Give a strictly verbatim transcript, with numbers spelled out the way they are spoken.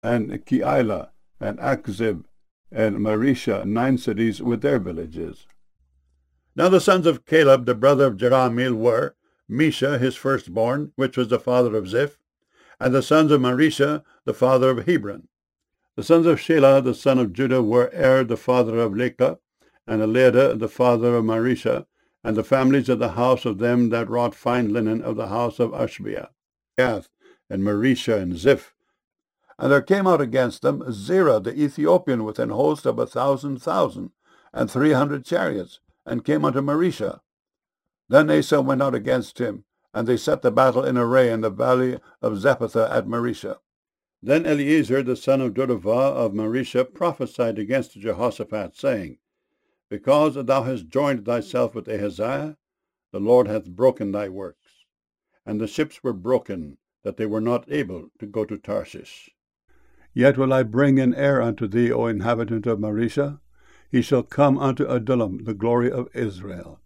and Keilah, and Achzib, and Marisha, nine cities with their villages. Now the sons of Caleb, the brother of Jerahmeel, were Mesha, his firstborn, which was the father of Ziph, and the sons of Marisha, the father of Hebron. The sons of Shelah, the son of Judah, were Er, the father of Lekah, and Eliada, the father of Marisha, and the families of the house of them that wrought fine linen of the house of Ashbia, Gath, and Marisha, and Ziph. And there came out against them Zerah the Ethiopian with an host of a thousand thousand, and three hundred chariots, and came unto Marisha. Then Asa went out against him, and they set the battle in array in the valley of Zephathah at Marisha. Then Eleazar the son of Dodavah of Marisha prophesied against Jehoshaphat, saying, Because thou hast joined thyself with Ahaziah, the Lord hath broken thy works. And the ships were broken, that they were not able to go to Tarshish. Yet will I bring an heir unto thee, O inhabitant of Marisha. He shall come unto Adullam, the glory of Israel.